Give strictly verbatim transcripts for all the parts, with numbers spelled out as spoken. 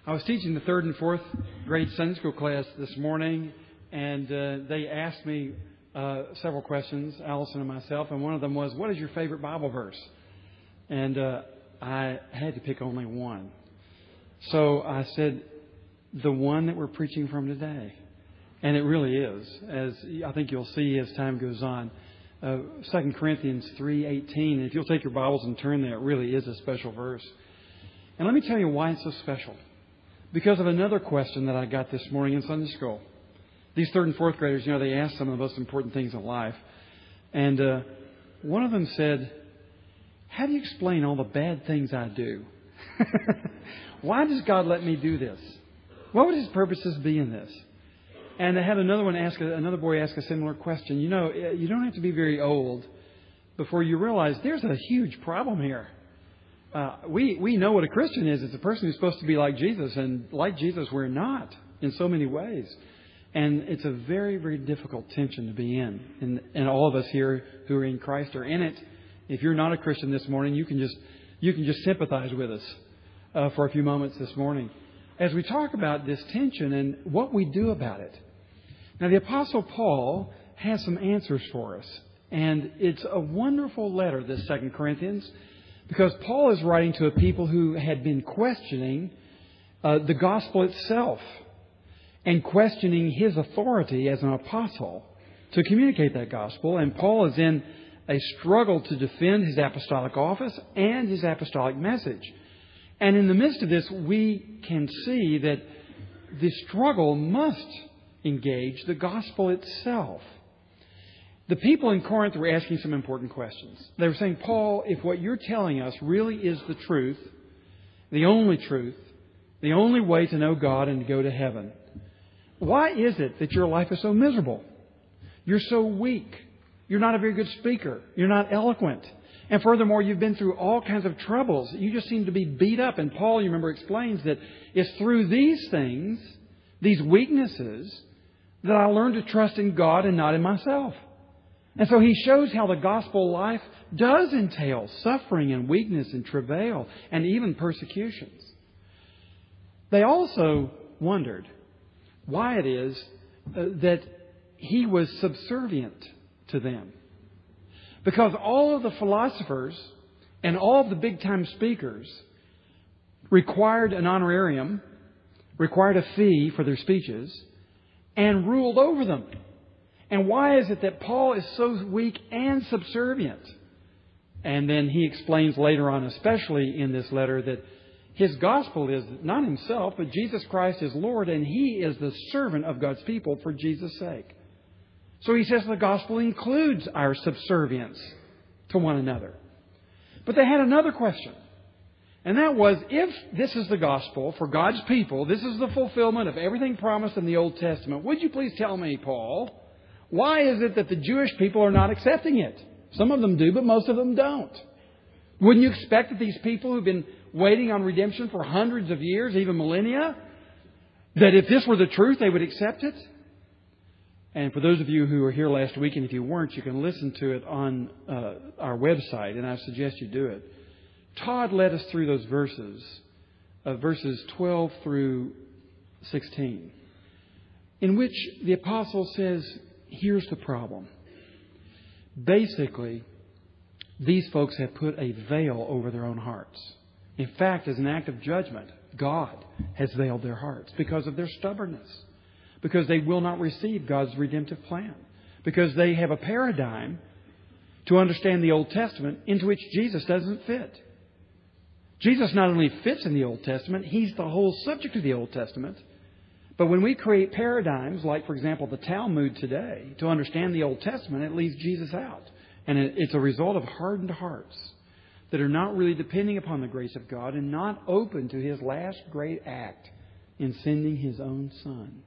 I was teaching the third and fourth grade Sunday school class this morning, and uh, they asked me uh, several questions, Allison and myself, and one of them was, what is your favorite Bible verse? And uh, I had to pick only one. So I said, the one that we're preaching from today. And it really is, as I think you'll see as time goes on. Uh, Second Corinthians three eighteen, if you'll take your Bibles and turn there, it really is a special verse. And let me tell you why it's so special. Because of another question that I got this morning in Sunday school. These third and fourth graders, you know, they ask some of the most important things in life. And uh, one of them said, how do you explain all the bad things I do? Why does God let me do this? What would His purposes be in this? And I had another one ask, another boy ask a similar question. You know, you don't have to be very old before you realize there's a huge problem here. Uh, we, we know what a Christian is. It's a person who's supposed to be like Jesus. And like Jesus, we're not in so many ways. And it's a very, very difficult tension to be in. And, and all of us here who are in Christ are in it. If you're not a Christian this morning, you can just you can just sympathize with us uh, for a few moments this morning as we talk about this tension and what we do about it. Now, the Apostle Paul has some answers for us. And it's a wonderful letter, this Second Corinthians. Because Paul is writing to a people who had been questioning uh, the gospel itself and questioning his authority as an apostle to communicate that gospel. And Paul is in a struggle to defend his apostolic office and his apostolic message. And in the midst of this, we can see that the struggle must engage the gospel itself. The people in Corinth were asking some important questions. They were saying, Paul, if what you're telling us really is the truth, the only truth, the only way to know God and to go to heaven, why is it that your life is so miserable? You're so weak. You're not a very good speaker. You're not eloquent. And furthermore, you've been through all kinds of troubles. You just seem to be beat up. And Paul, you remember, explains that it's through these things, these weaknesses, that I learned to trust in God and not in myself. And so he shows how the gospel life does entail suffering and weakness and travail and even persecutions. They also wondered why it is uh, that he was subservient to them. Because all of the philosophers and all of the big-time speakers required an honorarium, required a fee for their speeches, and ruled over them. And why is it that Paul is so weak and subservient? And then he explains later on, especially in this letter, that his gospel is not himself, but Jesus Christ is Lord, and he is the servant of God's people for Jesus' sake. So he says the gospel includes our subservience to one another. But they had another question. And that was, if this is the gospel for God's people, this is the fulfillment of everything promised in the Old Testament, would you please tell me, Paul, why is it that the Jewish people are not accepting it? Some of them do, but most of them don't. Wouldn't you expect that these people who've been waiting on redemption for hundreds of years, even millennia, that if this were the truth, they would accept it? And for those of you who were here last week, and if you weren't, you can listen to it on uh, our website, and I suggest you do it. Todd led us through those verses, uh, verses twelve through sixteen, in which the apostle says, here's the problem. Basically, these folks have put a veil over their own hearts. In fact, as an act of judgment, God has veiled their hearts because of their stubbornness. Because they will not receive God's redemptive plan. Because they have a paradigm to understand the Old Testament into which Jesus doesn't fit. Jesus not only fits in the Old Testament, He's the whole subject of the Old Testament. But when we create paradigms, like, for example, the Talmud today, to understand the Old Testament, it leaves Jesus out. And it's a result of hardened hearts that are not really depending upon the grace of God and not open to His last great act in sending His own Son.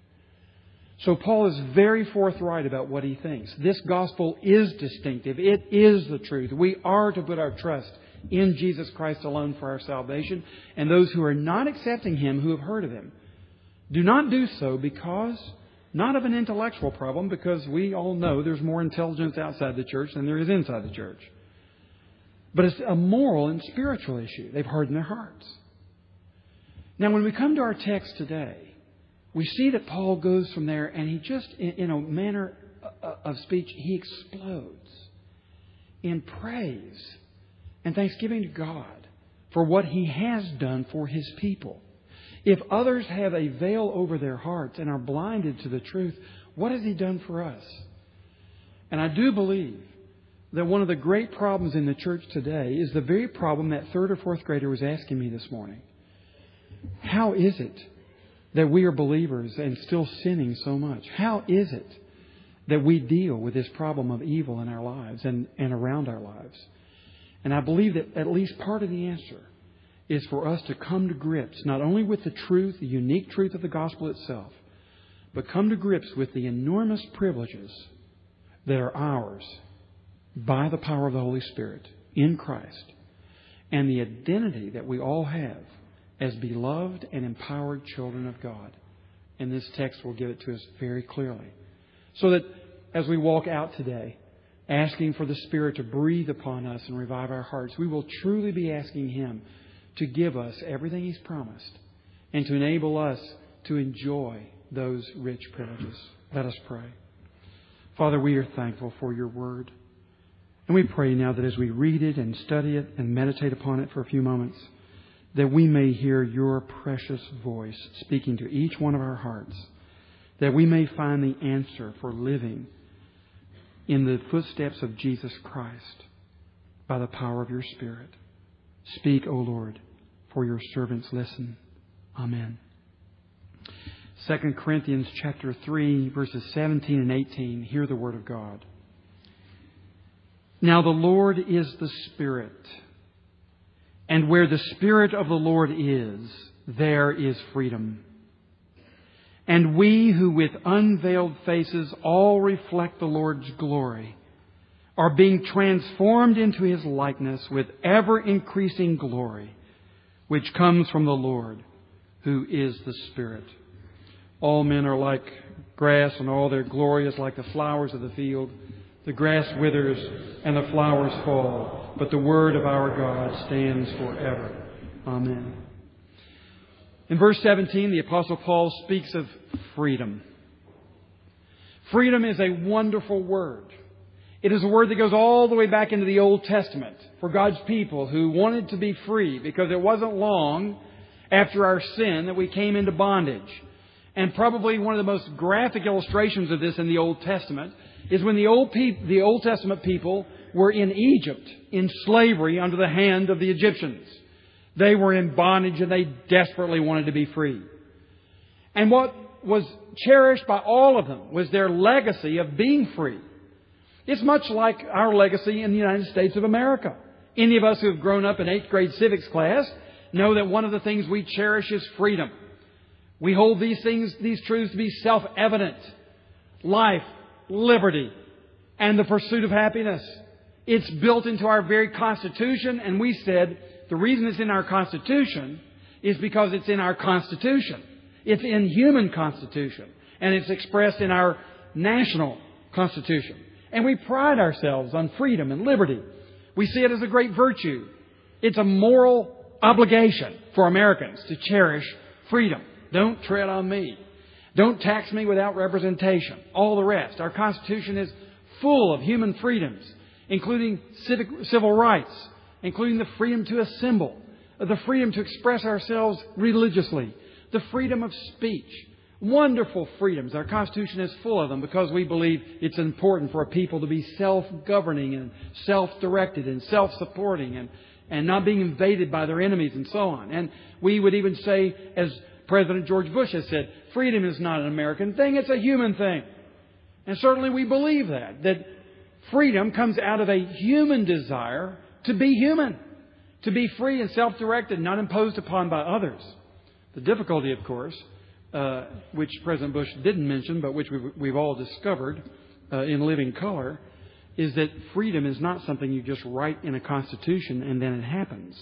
So Paul is very forthright about what he thinks. This gospel is distinctive. It is the truth. We are to put our trust in Jesus Christ alone for our salvation. And those who are not accepting Him, who have heard of Him, do not do so because, not of an intellectual problem, because we all know there's more intelligence outside the church than there is inside the church. But it's a moral and spiritual issue. They've hardened their hearts. Now, when we come to our text today, we see that Paul goes from there and he just, in a manner of speech, he explodes in praise and thanksgiving to God for what He has done for His people. If others have a veil over their hearts and are blinded to the truth, what has He done for us? And I do believe that one of the great problems in the church today is the very problem that third or fourth grader was asking me this morning. How is it that we are believers and still sinning so much? How is it that we deal with this problem of evil in our lives and, and around our lives? And I believe that at least part of the answer is for us to come to grips not only with the truth, the unique truth of the gospel itself, but come to grips with the enormous privileges that are ours by the power of the Holy Spirit in Christ, and the identity that we all have as beloved and empowered children of God. And this text will give it to us very clearly. So that as we walk out today, asking for the Spirit to breathe upon us and revive our hearts, we will truly be asking Him to give us everything He's promised and to enable us to enjoy those rich privileges. Let us pray. Father, we are thankful for Your Word. And we pray now that as we read it and study it and meditate upon it for a few moments, that we may hear Your precious voice speaking to each one of our hearts, that we may find the answer for living in the footsteps of Jesus Christ by the power of Your Spirit. Speak, O Lord, for Your servants listen. Amen. Second Corinthians chapter three, verses seventeen and eighteen. Hear the Word of God. Now the Lord is the Spirit, and where the Spirit of the Lord is, there is freedom. And we who with unveiled faces all reflect the Lord's glory are being transformed into His likeness with ever-increasing glory, which comes from the Lord, who is the Spirit. All men are like grass, and all their glory is like the flowers of the field. The grass withers and the flowers fall, but the word of our God stands forever. Amen. In verse seventeen, the Apostle Paul speaks of freedom. Freedom is a wonderful word. It is a word that goes all the way back into the Old Testament for God's people who wanted to be free, because it wasn't long after our sin that we came into bondage. And probably one of the most graphic illustrations of this in the Old Testament is when the Old, pe- the Old Testament people were in Egypt, in slavery under the hand of the Egyptians. They were in bondage and they desperately wanted to be free. And what was cherished by all of them was their legacy of being free. It's much like our legacy in the United States of America. Any of us who have grown up in eighth grade civics class know that one of the things we cherish is freedom. We hold these things, these truths to be self-evident. Life, liberty, and the pursuit of happiness. It's built into our very Constitution, and we said the reason it's in our Constitution is because it's in our Constitution. It's in human Constitution, and it's expressed in our national Constitution. And we pride ourselves on freedom and liberty. We see it as a great virtue. It's a moral obligation for Americans to cherish freedom. Don't tread on me. Don't tax me without representation. All the rest. Our Constitution is full of human freedoms, including civic, civil rights, including the freedom to assemble, the freedom to express ourselves religiously, the freedom of speech. Wonderful freedoms. Our Constitution is full of them because we believe it's important for a people to be self-governing and self-directed and self-supporting and, and not being invaded by their enemies and so on. And we would even say, as President George Bush has said, freedom is not an American thing, it's a human thing. And certainly we believe that, that freedom comes out of a human desire to be human, to be free and self-directed, not imposed upon by others. The difficulty, of course, uh, which President Bush didn't mention, but which we've, we've all discovered uh, in living color, is that freedom is not something you just write in a constitution and then it happens.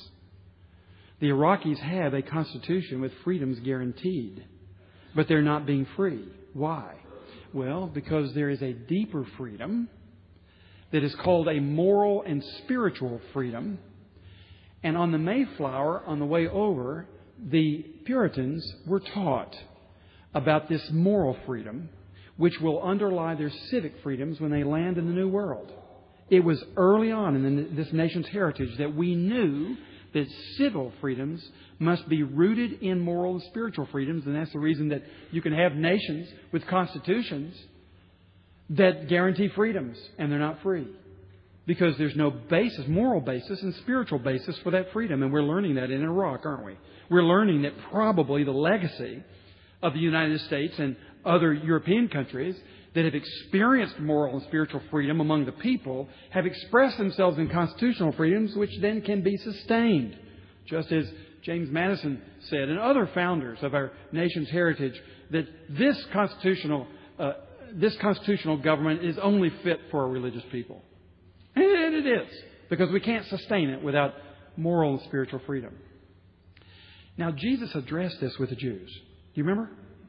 The Iraqis have a constitution with freedoms guaranteed, but they're not being free. Why? Well, because there is a deeper freedom that is called a moral and spiritual freedom. And on the Mayflower, on the way over, the Puritans were taught about this moral freedom, which will underlie their civic freedoms when they land in the New World. It was early on in this nation's heritage that we knew that civil freedoms must be rooted in moral and spiritual freedoms, and that's the reason that you can have nations with constitutions that guarantee freedoms, and they're not free. Because there's no basis, moral basis and spiritual basis for that freedom. And we're learning that in Iraq, aren't we? We're learning that probably the legacy of the United States and other European countries that have experienced moral and spiritual freedom among the people have expressed themselves in constitutional freedoms, which then can be sustained. Just as James Madison said, and other founders of our nation's heritage, that this constitutional, uh, this constitutional government is only fit for a religious people. And it is, because we can't sustain it without moral and spiritual freedom. Now, Jesus addressed this with the Jews. Do you remember?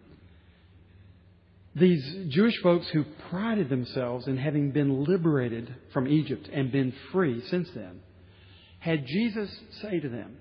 These Jewish folks who prided themselves in having been liberated from Egypt and been free since then, had Jesus say to them,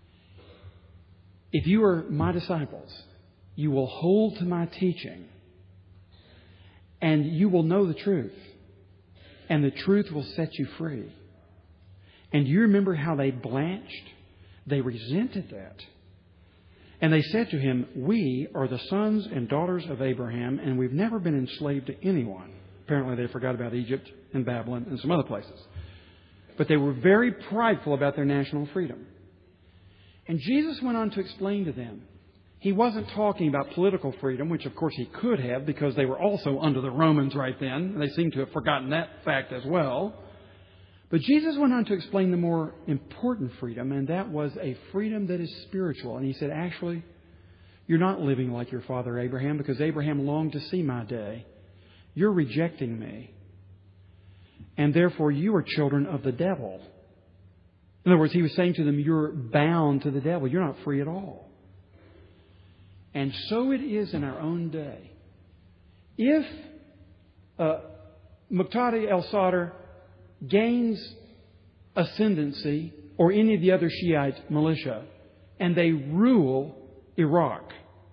"If you are my disciples, you will hold to my teaching, and you will know the truth. And the truth will set you free." And you remember how they blanched? They resented that. And they said to him, "We are the sons and daughters of Abraham, and we've never been enslaved to anyone." Apparently they forgot about Egypt and Babylon and some other places. But they were very prideful about their national freedom. And Jesus went on to explain to them, He wasn't talking about political freedom, which of course He could have, because they were also under the Romans right then. They seem to have forgotten that fact as well. But Jesus went on to explain the more important freedom, and that was a freedom that is spiritual. And He said, actually, you're not living like your father Abraham, because Abraham longed to see my day. You're rejecting me. And therefore you are children of the devil. In other words, He was saying to them, you're bound to the devil. You're not free at all. And so it is in our own day. If uh, Muqtada al-Sadr gains ascendancy, or any of the other Shiite militia, and they rule Iraq,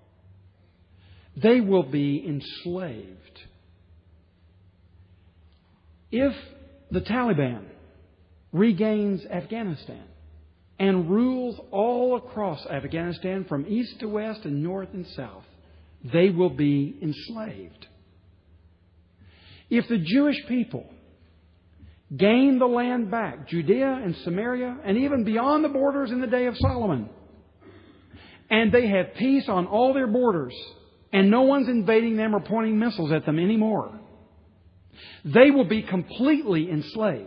they will be enslaved. If the Taliban regains Afghanistan and rules all across Afghanistan from east to west and north and south, they will be enslaved. If the Jewish people gain the land back, Judea and Samaria, and even beyond the borders in the day of Solomon, and they have peace on all their borders, and no one's invading them or pointing missiles at them anymore, they will be completely enslaved.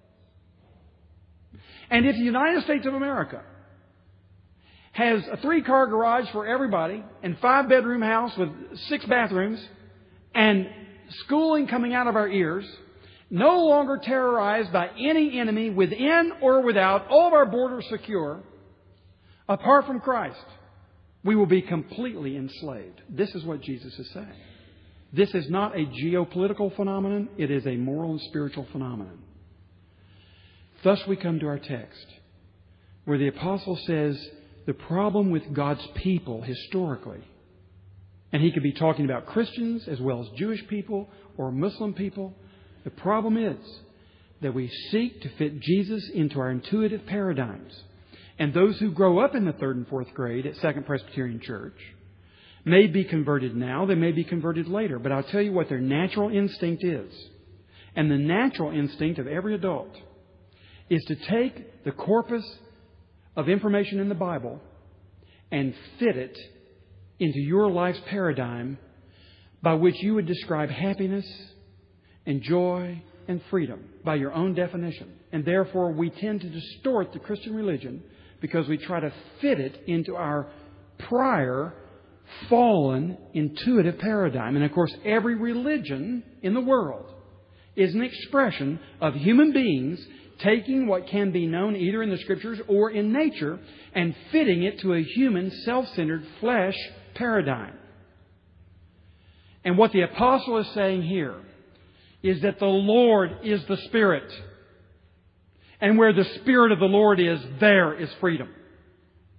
And if the United States of America has a three-car garage for everybody and five-bedroom house with six bathrooms and schooling coming out of our ears, no longer terrorized by any enemy within or without, all of our borders secure, apart from Christ, we will be completely enslaved. This is what Jesus is saying. This is not a geopolitical phenomenon. It is a moral and spiritual phenomenon. Thus we come to our text, where the apostle says the problem with God's people historically, and he could be talking about Christians as well as Jewish people or Muslim people, the problem is that we seek to fit Jesus into our intuitive paradigms. And those who grow up in the third and fourth grade at Second Presbyterian Church may be converted now, they may be converted later, but I'll tell you what their natural instinct is. And the natural instinct of every adult is to take the corpus of information in the Bible and fit it into your life's paradigm by which you would describe happiness and joy and freedom by your own definition. And therefore we tend to distort the Christian religion because we try to fit it into our prior fallen intuitive paradigm. And of course every religion in the world is an expression of human beings taking what can be known either in the Scriptures or in nature and fitting it to a human, self-centered flesh paradigm. And what the apostle is saying here is that the Lord is the Spirit. And where the Spirit of the Lord is, there is freedom.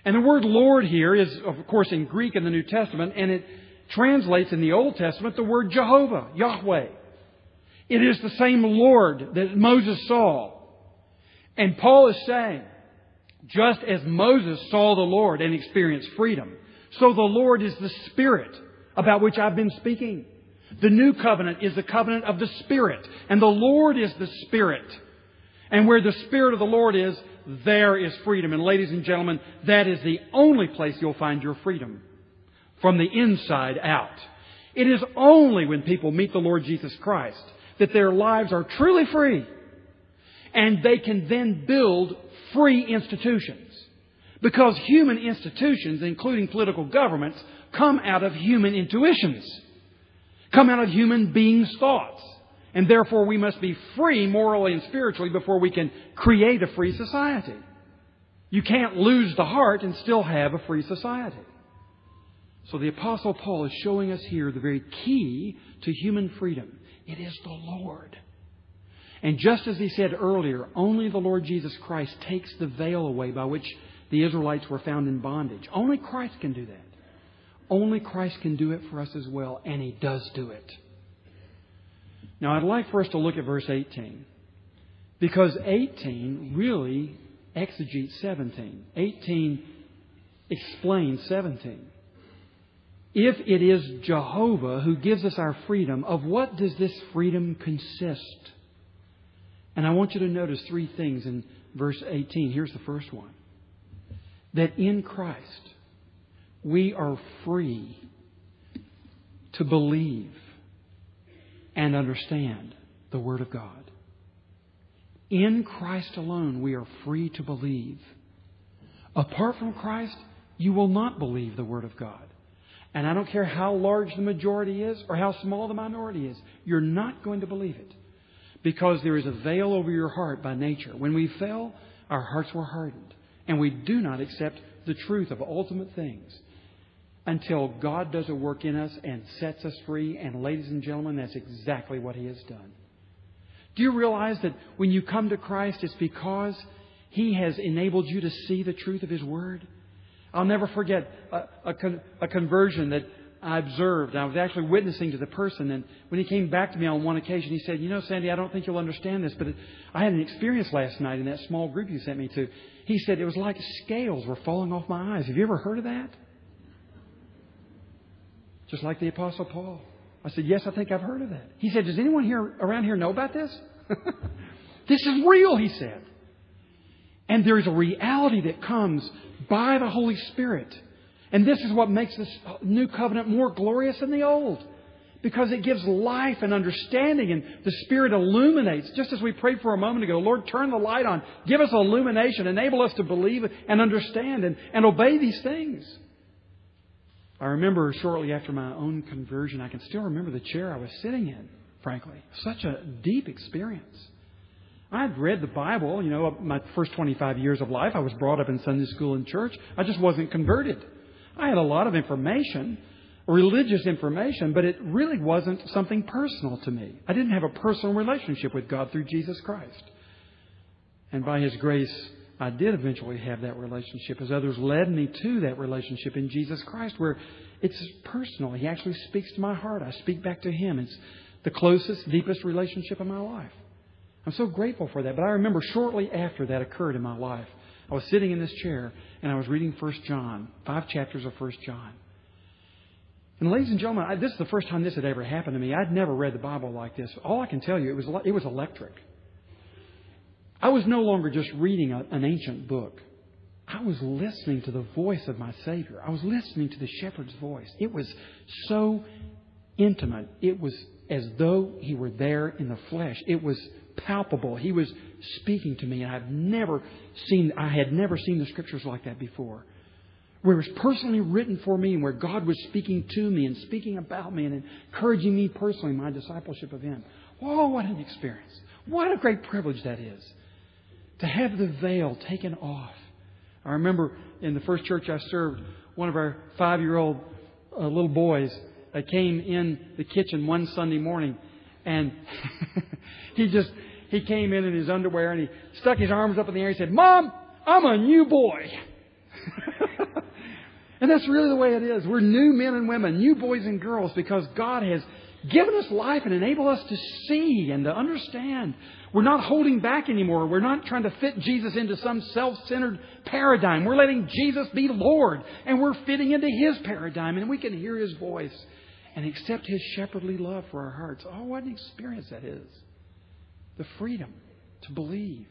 And the word Lord here is, of course, in Greek in the New Testament, and it translates in the Old Testament the word Jehovah, Yahweh. It is the same Lord that Moses saw. And Paul is saying, just as Moses saw the Lord and experienced freedom, so the Lord is the Spirit about which I've been speaking. The new covenant is the covenant of the Spirit, and the Lord is the Spirit. And where the Spirit of the Lord is, there is freedom. And ladies and gentlemen, that is the only place you'll find your freedom. From the inside out. It is only when people meet the Lord Jesus Christ that their lives are truly free. And they can then build free institutions. Because human institutions, including political governments, come out of human intuitions. Come out of human beings' thoughts. And therefore we must be free morally and spiritually before we can create a free society. You can't lose the heart and still have a free society. So the Apostle Paul is showing us here the very key to human freedom. It is the Lord. And just as he said earlier, only the Lord Jesus Christ takes the veil away by which the Israelites were found in bondage. Only Christ can do that. Only Christ can do it for us as well, and He does do it. Now I'd like for us to look at verse eighteen. Because eighteen really exegetes seventeen. eighteen explains seventeen. If it is Jehovah who gives us our freedom, of what does this freedom consist? And I want you to notice three things in verse eighteen. Here's the first one. That in Christ we are free to believe and understand the Word of God. In Christ alone we are free to believe. Apart from Christ, you will not believe the Word of God. And I don't care how large the majority is or how small the minority is, you're not going to believe it. Because there is a veil over your heart by nature. When we fell, our hearts were hardened. And we do not accept the truth of ultimate things until God does a work in us and sets us free. And ladies and gentlemen, that's exactly what He has done. Do you realize that when you come to Christ, it's because He has enabled you to see the truth of His Word? I'll never forget a, a, con- a conversion that I observed. I was actually witnessing to the person, and when he came back to me on one occasion, he said, "You know, Sandy, I don't think you'll understand this, but it, I had an experience last night in that small group you sent me to." He said it was like scales were falling off my eyes. Have you ever heard of that? Just like the Apostle Paul. I said, "Yes, I think I've heard of that." He said, "Does anyone here around here know about this?" This is real, he said. And there is a reality that comes by the Holy Spirit. And this is what makes this new covenant more glorious than the old. Because it gives life and understanding, and the Spirit illuminates. Just as we prayed for a moment ago, Lord, turn the light on. Give us illumination. Enable us to believe and understand and, and obey these things. I remember shortly after my own conversion, I can still remember the chair I was sitting in, frankly. Such a deep experience. I'd read the Bible, you know, my first twenty-five years of life. I was brought up in Sunday school and church. I just wasn't converted. I had a lot of information, religious information, but it really wasn't something personal to me. I didn't have a personal relationship with God through Jesus Christ. And by His grace, I did eventually have that relationship as others led me to that relationship in Jesus Christ, where it's personal. He actually speaks to my heart. I speak back to Him. It's the closest, deepest relationship of my life. I'm so grateful for that. But I remember shortly after that occurred in my life, I was sitting in this chair and I was reading First John, five chapters of First John. And ladies and gentlemen, I, this is the first time this had ever happened to me. I'd never read the Bible like this. All I can tell you, it was it was electric. I was no longer just reading a, an ancient book. I was listening to the voice of my Savior. I was listening to the shepherd's voice. It was so intimate. It was as though He were there in the flesh. It was palpable. He was speaking to me, and I've never seen, I had never seen the Scriptures like that before. Where it was personally written for me, and where God was speaking to me and speaking about me and encouraging me personally in my discipleship of Him. Oh, what an experience. What a great privilege that is. To have the veil taken off. I remember in the first church I served, one of our five-year-old uh, little boys uh, came in the kitchen one Sunday morning, and he just, he came in in his underwear and he stuck his arms up in the air and he said, "Mom, I'm a new boy." And that's really the way it is. We're new men and women, new boys and girls, because God has given us life and enabled us to see and to understand. We're not holding back anymore. We're not trying to fit Jesus into some self-centered paradigm. We're letting Jesus be Lord, and we're fitting into His paradigm, and we can hear His voice and accept His shepherdly love for our hearts. Oh, what an experience that is. The freedom to believe.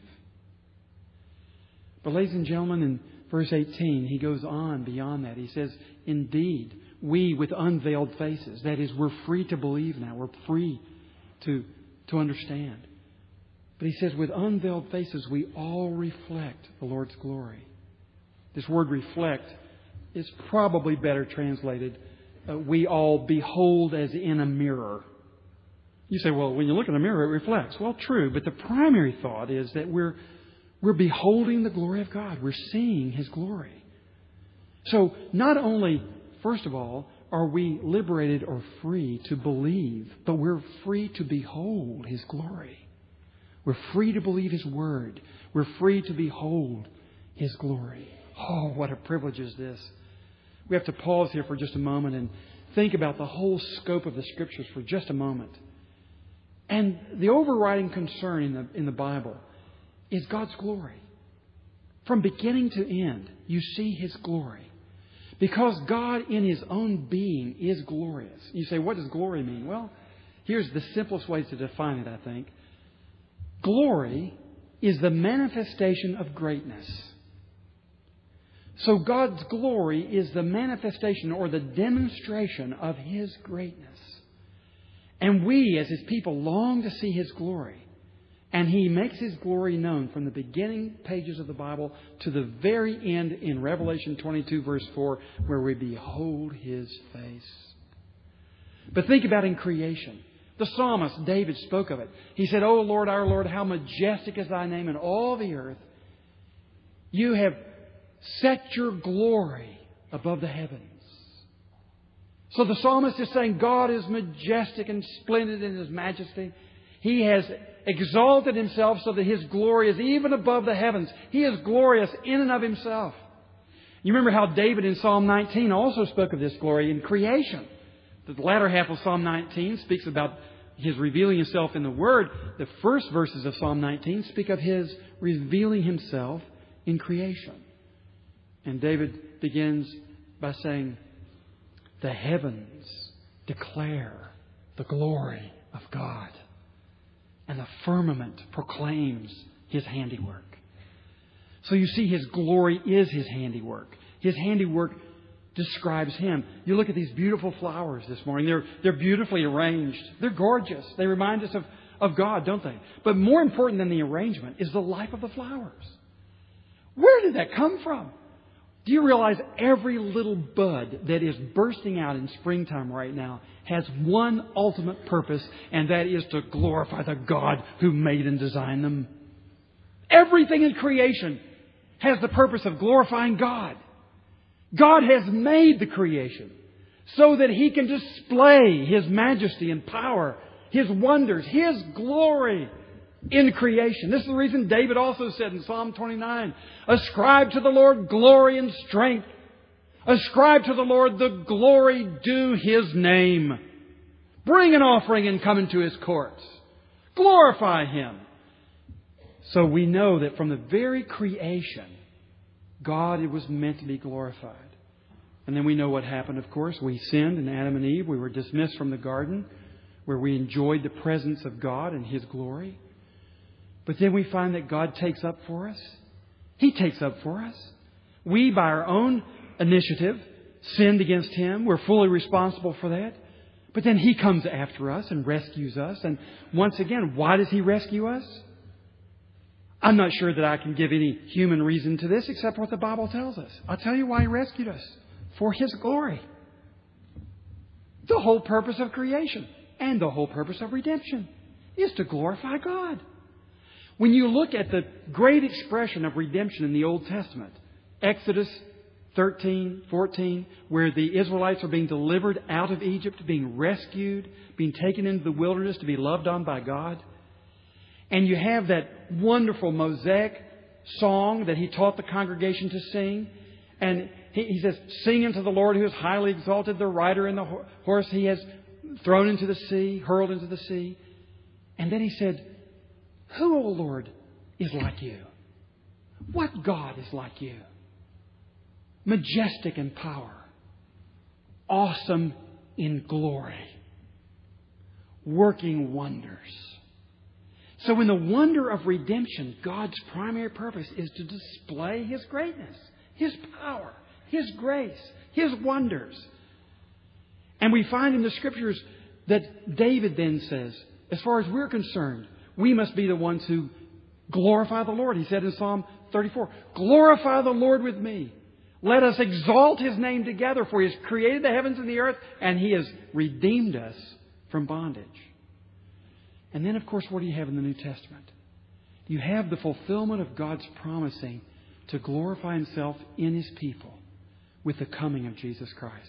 But ladies and gentlemen, in verse eighteen, he goes on beyond that. He says, indeed, we with unveiled faces. That is, we're free to believe now. We're free to, to understand. But he says, with unveiled faces, we all reflect the Lord's glory. This word reflect is probably better translated, uh, we all behold as in a mirror. You say, well, when you look in a mirror, it reflects. Well, true, but the primary thought is that we're, we're beholding the glory of God. We're seeing His glory. So not only, first of all, are we liberated or free to believe, but we're free to behold His glory. We're free to believe His Word. We're free to behold His glory. Oh, what a privilege is this. We have to pause here for just a moment and think about the whole scope of the Scriptures for just a moment. And the overriding concern in the, in the Bible is God's glory. From beginning to end, you see His glory. Because God in His own being is glorious. You say, what does glory mean? Well, here's the simplest way to define it, I think. Glory is the manifestation of greatness. So God's glory is the manifestation or the demonstration of His greatness. And we, as His people, long to see His glory. And He makes His glory known from the beginning pages of the Bible to the very end in Revelation twenty-two, verse four, where we behold His face. But think about in creation. The psalmist, David, spoke of it. He said, O Lord, our Lord, how majestic is Thy name in all the earth. You have set Your glory above the heavens. So the psalmist is saying God is majestic and splendid in His majesty. He has exalted Himself so that His glory is even above the heavens. He is glorious in and of Himself. You remember how David in Psalm nineteen also spoke of this glory in creation. The latter half of Psalm nineteen speaks about His revealing Himself in the Word. The first verses of Psalm nineteen speak of His revealing Himself in creation. And David begins by saying, the heavens declare the glory of God, and the firmament proclaims His handiwork. So you see, His glory is His handiwork. His handiwork describes Him. You look at these beautiful flowers this morning. They're, they're beautifully arranged. They're gorgeous. They remind us of, of God, don't they? But more important than the arrangement is the life of the flowers. Where did that come from? Do you realize every little bud that is bursting out in springtime right now has one ultimate purpose, and that is to glorify the God who made and designed them? Everything in creation has the purpose of glorifying God. God has made the creation so that He can display His majesty and power, His wonders, His glory in creation. This is the reason David also said in Psalm twenty-nine, ascribe to the Lord glory and strength. Ascribe to the Lord the glory due His name. Bring an offering and come into His courts. Glorify Him. So we know that from the very creation, God it was meant to be glorified. And then we know what happened, of course. We sinned in Adam and Eve. We were dismissed from the garden where we enjoyed the presence of God and His glory. But then we find that God takes up for us. He takes up for us. We, by our own initiative, sinned against Him. We're fully responsible for that. But then He comes after us and rescues us. And once again, why does He rescue us? I'm not sure that I can give any human reason to this except what the Bible tells us. I'll tell you why He rescued us. For His glory. The whole purpose of creation and the whole purpose of redemption is to glorify God. When you look at the great expression of redemption in the Old Testament, Exodus thirteen, fourteen, where the Israelites are being delivered out of Egypt, being rescued, being taken into the wilderness to be loved on by God. And you have that wonderful Mosaic song that He taught the congregation to sing. And he, he says, sing unto the Lord who is highly exalted, the rider and the ho- horse he has thrown into the sea, hurled into the sea. And then he said, who, O Lord, is like you? What God is like you? Majestic in power, awesome in glory, working wonders. So in the wonder of redemption, God's primary purpose is to display His greatness, His power, His grace, His wonders. And we find in the Scriptures that David then says, as far as we're concerned, we must be the ones who glorify the Lord. He said in Psalm thirty-four, glorify the Lord with me. Let us exalt His name together, for He has created the heavens and the earth, and He has redeemed us from bondage. And then, of course, what do you have in the New Testament? You have the fulfillment of God's promising to glorify Himself in His people with the coming of Jesus Christ.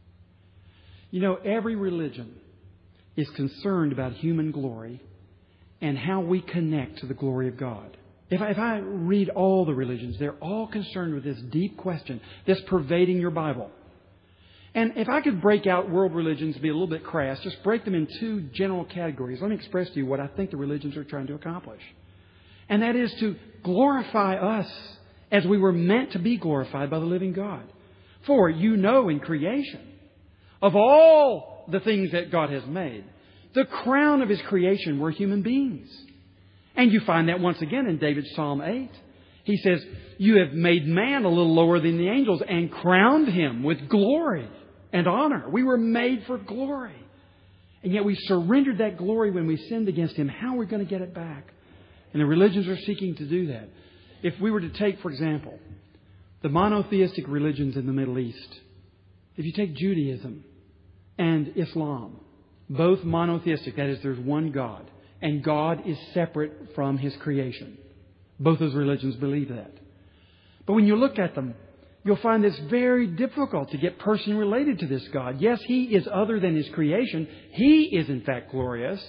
You know, every religion is concerned about human glory and how we connect to the glory of God. If I, if I read all the religions, they're all concerned with this deep question, this pervading your Bible. And if I could break out world religions, be a little bit crass, just break them in two general categories. Let me express to you what I think the religions are trying to accomplish. And that is to glorify us as we were meant to be glorified by the living God. For you know in creation, of all the things that God has made, the crown of His creation were human beings. And you find that once again in David's Psalm eight. He says, you have made man a little lower than the angels and crowned him with glory and honor. We were made for glory. And yet we surrendered that glory when we sinned against Him. How are we going to get it back? And the religions are seeking to do that. If we were to take, for example, the monotheistic religions in the Middle East. If you take Judaism and Islam, both monotheistic, that is, there's one God, and God is separate from His creation. Both those religions believe that. But when you look at them, you'll find it's very difficult to get personally related to this God. Yes, He is other than His creation. He is, in fact, glorious.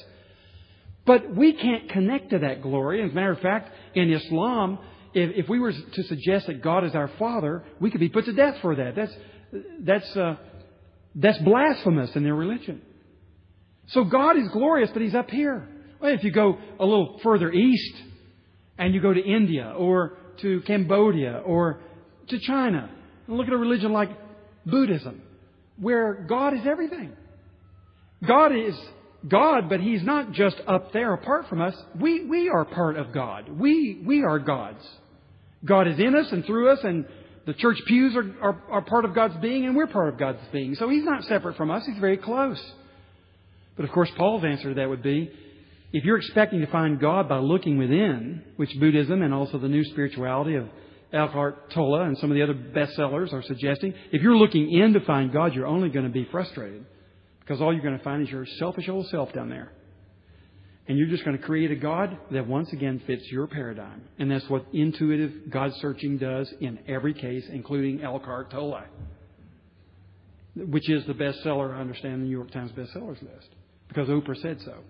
But we can't connect to that glory. As a matter of fact, in Islam, if, if we were to suggest that God is our Father, we could be put to death for that. That's, that's, uh, that's blasphemous in their religion. So God is glorious, but He's up here. Well, if you go a little further east and you go to India or to Cambodia or to China and look at a religion like Buddhism, where God is everything. God is God, but He's not just up there apart from us. We, we are part of God. We, we are God's. God is in us and through us, and the church pews are, are, are part of God's being, and we're part of God's being. So He's not separate from us. He's very close. But of course, Paul's answer to that would be, if you're expecting to find God by looking within, which Buddhism and also the new spirituality of Eckhart Tolle and some of the other bestsellers are suggesting, if you're looking in to find God, you're only going to be frustrated. Because all you're going to find is your selfish old self down there. And you're just going to create a God that once again fits your paradigm. And that's what intuitive God searching does in every case, including Eckhart Tolle, which is the bestseller, I understand, in the New York Times bestsellers list. Because Oprah said so.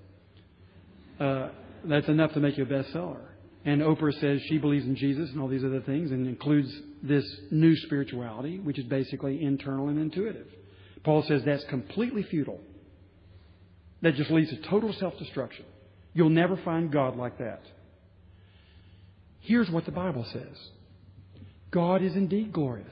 Uh, that's enough to make you a bestseller. And Oprah says she believes in Jesus and all these other things and includes this new spirituality, which is basically internal and intuitive. Paul says that's completely futile. That just leads to total self-destruction. You'll never find God like that. Here's what the Bible says. God is indeed glorious.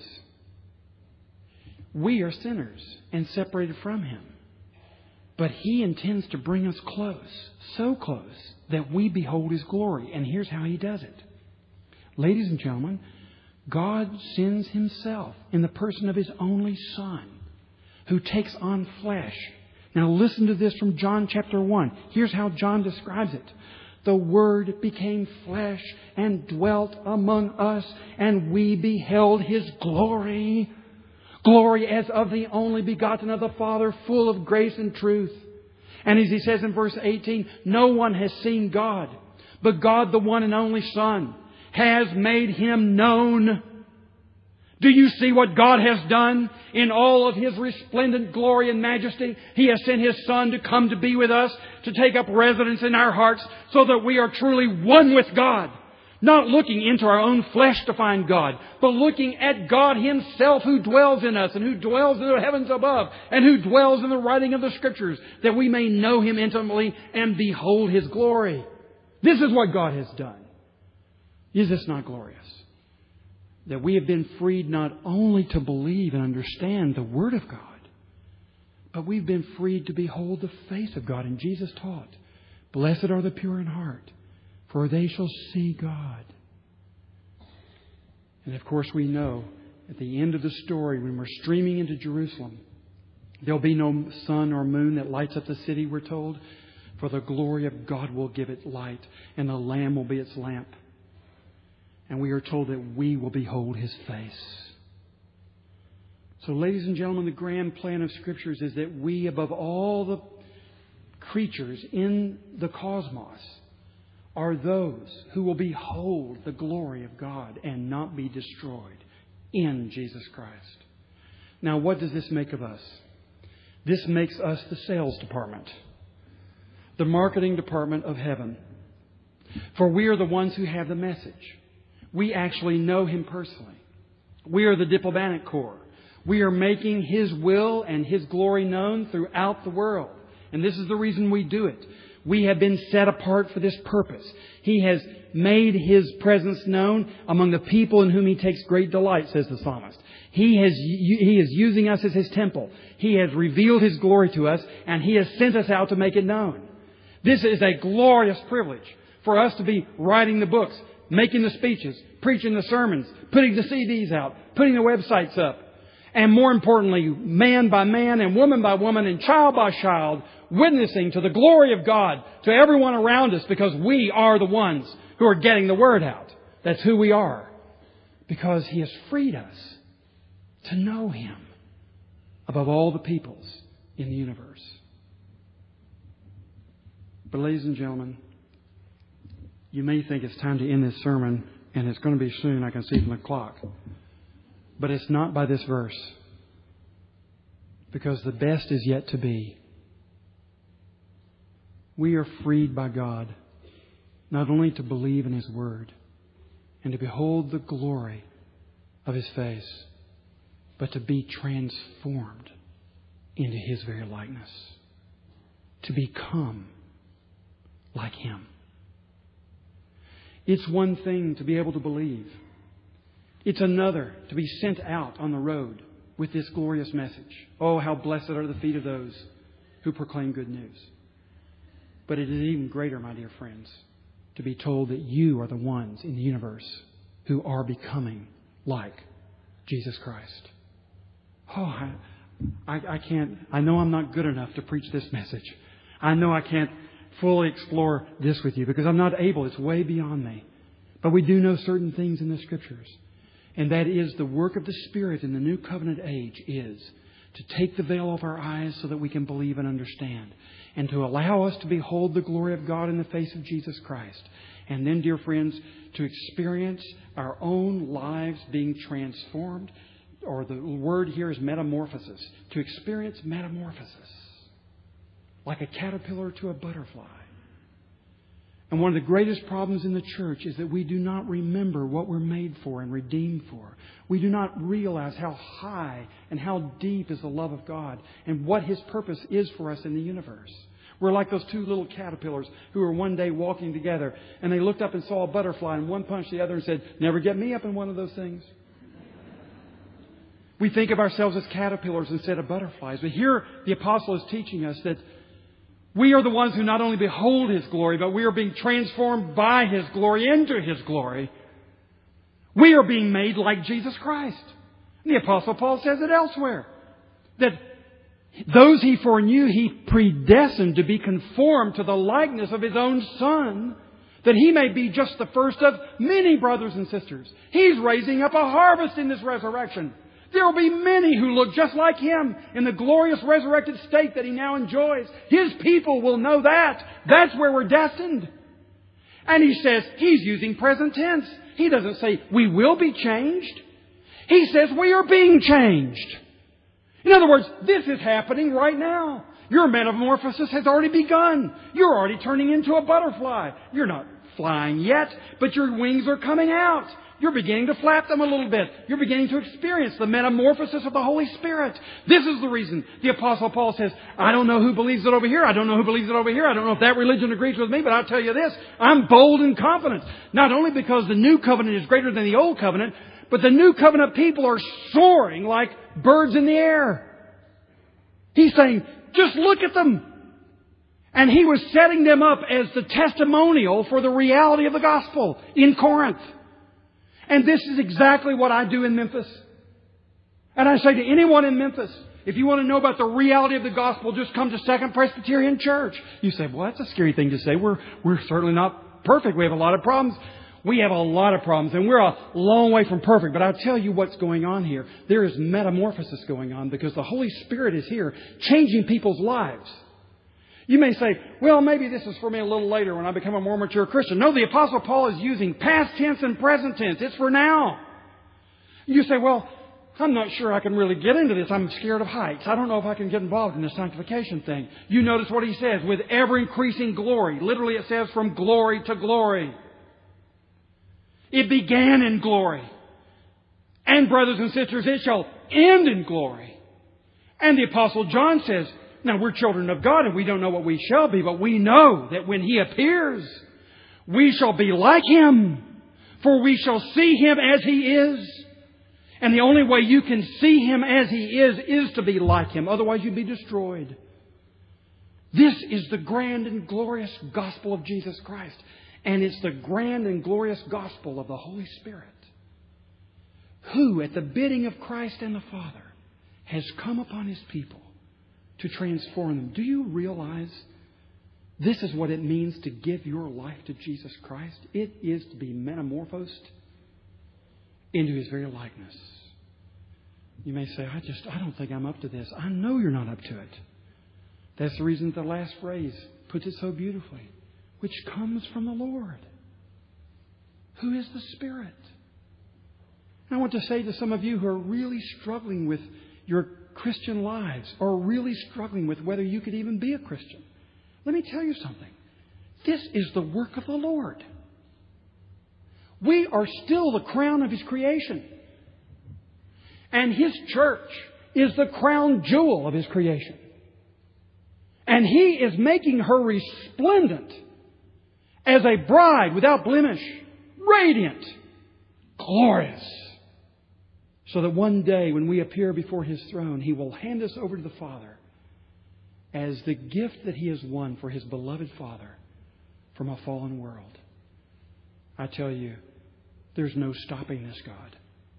We are sinners and separated from Him. But He intends to bring us close, so close, that we behold His glory. And here's how He does it. Ladies and gentlemen, God sends Himself in the person of His only Son, who takes on flesh. Now listen to this from John chapter one. Here's how John describes it. The Word became flesh and dwelt among us, and we beheld His glory. Glory as of the only begotten of the Father, full of grace and truth. And as He says in verse eighteen, no one has seen God, but God, the one and only Son, has made Him known. Do you see what God has done in all of His resplendent glory and majesty? He has sent His Son to come to be with us, to take up residence in our hearts so that we are truly one with God. Not looking into our own flesh to find God, but looking at God Himself who dwells in us and who dwells in the heavens above and who dwells in the writing of the Scriptures, that we may know Him intimately and behold His glory. This is what God has done. Is this not glorious? That we have been freed not only to believe and understand the Word of God, but we've been freed to behold the face of God. And Jesus taught, "Blessed are the pure in heart, for they shall see God." And of course we know at the end of the story, when we're streaming into Jerusalem, there'll be no sun or moon that lights up the city, we're told, for the glory of God will give it light, and the Lamb will be its lamp. And we are told that we will behold His face. So, ladies and gentlemen, the grand plan of Scriptures is that we, above all the creatures in the cosmos, are those who will behold the glory of God and not be destroyed in Jesus Christ. Now, what does this make of us? This makes us the sales department, the marketing department of heaven. For we are the ones who have the message. We actually know Him personally. We are the diplomatic corps. We are making His will and His glory known throughout the world. And this is the reason we do it. We have been set apart for this purpose. He has made His presence known among the people in whom He takes great delight, says the psalmist. He has, He is using us as His temple. He has revealed His glory to us, and He has sent us out to make it known. This is a glorious privilege for us to be writing the books, making the speeches, preaching the sermons, putting the C Ds out, putting the websites up. And more importantly, man by man and woman by woman and child by child, witnessing to the glory of God to everyone around us, because we are the ones who are getting the word out. That's who we are. Because He has freed us to know Him above all the peoples in the universe. But ladies and gentlemen, you may think it's time to end this sermon, and it's going to be soon, I can see from the clock. But it's not by this verse. Because the best is yet to be. We are freed by God not only to believe in His Word and to behold the glory of His face, but to be transformed into His very likeness. To become like Him. It's one thing to be able to believe. It's another to be sent out on the road with this glorious message. Oh, how blessed are the feet of those who proclaim good news. But it is even greater, my dear friends, to be told that you are the ones in the universe who are becoming like Jesus Christ. Oh, I, I, I can't, I know I'm not good enough to preach this message. I know I can't fully explore this with you because I'm not able. It's way beyond me. But we do know certain things in the Scriptures. And that is the work of the Spirit in the New Covenant age is to take the veil off our eyes so that we can believe and understand. And to allow us to behold the glory of God in the face of Jesus Christ. And then, dear friends, to experience our own lives being transformed. Or the word here is metamorphosis. To experience metamorphosis. Like a caterpillar to a butterfly. And one of the greatest problems in the church is that we do not remember what we're made for and redeemed for. We do not realize how high and how deep is the love of God and what His purpose is for us in the universe. We're like those two little caterpillars who were one day walking together and they looked up and saw a butterfly and one punched the other and said, "Never get me up in one of those things." We think of ourselves as caterpillars instead of butterflies. But here the apostle is teaching us that we are the ones who not only behold His glory, but we are being transformed by His glory into His glory. We are being made like Jesus Christ. And the Apostle Paul says it elsewhere. That those He foreknew, He predestined to be conformed to the likeness of His own Son, that He may be just the first of many brothers and sisters. He's raising up a harvest in this resurrection. There will be many who look just like Him in the glorious resurrected state that He now enjoys. His people will know that. That's where we're destined. And He says He's using present tense. He doesn't say we will be changed. He says we are being changed. In other words, this is happening right now. Your metamorphosis has already begun. You're already turning into a butterfly. You're not flying yet, but your wings are coming out. You're beginning to flap them a little bit. You're beginning to experience the metamorphosis of the Holy Spirit. This is the reason the Apostle Paul says, I don't know who believes it over here. I don't know who believes it over here. I don't know if that religion agrees with me, but I'll tell you this. I'm bold and confident. Not only because the new covenant is greater than the old covenant, but the new covenant people are soaring like birds in the air. He's saying, just look at them. And he was setting them up as the testimonial for the reality of the gospel in Corinth. And this is exactly what I do in Memphis. And I say to anyone in Memphis, if you want to know about the reality of the gospel, just come to Second Presbyterian Church. You say, well, that's a scary thing to say. We're, we're certainly not perfect. We have a lot of problems. We have a lot of problems, and we're a long way from perfect. But I'll tell you what's going on here. There is metamorphosis going on because the Holy Spirit is here changing people's lives. You may say, well, maybe this is for me a little later when I become a more mature Christian. No, the Apostle Paul is using past tense and present tense. It's for now. You say, well, I'm not sure I can really get into this. I'm scared of heights. I don't know if I can get involved in this sanctification thing. You notice what he says, with ever increasing glory. Literally it says from glory to glory. It began in glory. And brothers and sisters, it shall end in glory. And the Apostle John says, now, we're children of God and we don't know what we shall be, but we know that when He appears, we shall be like Him, for we shall see Him as He is. And the only way you can see Him as He is, is to be like Him. Otherwise, you'd be destroyed. This is the grand and glorious gospel of Jesus Christ. And it's the grand and glorious gospel of the Holy Spirit, who, at the bidding of Christ and the Father, has come upon His people to transform them. Do you realize this is what it means to give your life to Jesus Christ? It is to be metamorphosed into His very likeness. You may say, I just, I don't think I'm up to this. I know you're not up to it. That's the reason the last phrase puts it so beautifully, which comes from the Lord, who is the Spirit. And I want to say to some of you who are really struggling with your Christian lives, or really struggling with whether you could even be a Christian, let me tell you something. This is the work of the Lord. We are still the crown of His creation. And His church is the crown jewel of His creation. And He is making her resplendent as a bride without blemish, radiant, glorious. So that one day when we appear before His throne, He will hand us over to the Father as the gift that He has won for His beloved Father from a fallen world. I tell you, there's no stopping this God.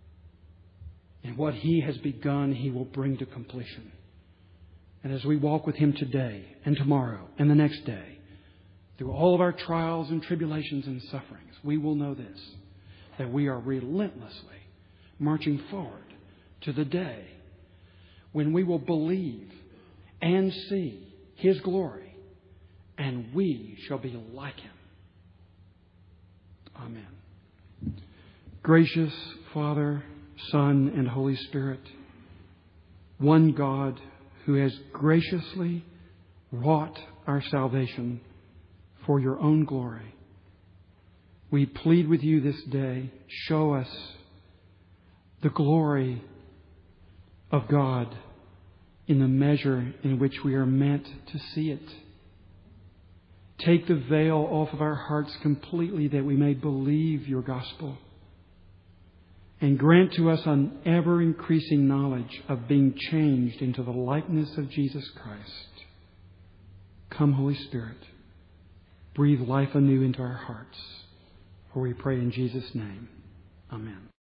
And what He has begun, He will bring to completion. And as we walk with Him today and tomorrow and the next day, through all of our trials and tribulations and sufferings, we will know this, that we are relentlessly marching forward to the day when we will believe and see His glory, and we shall be like Him. Amen. Gracious Father, Son, and Holy Spirit, one God who has graciously wrought our salvation for Your own glory, we plead with You this day, show us the glory of God in the measure in which we are meant to see it. Take the veil off of our hearts completely that we may believe Your gospel. And grant to us an ever-increasing knowledge of being changed into the likeness of Jesus Christ. Come, Holy Spirit, breathe life anew into our hearts. For we pray in Jesus' name. Amen.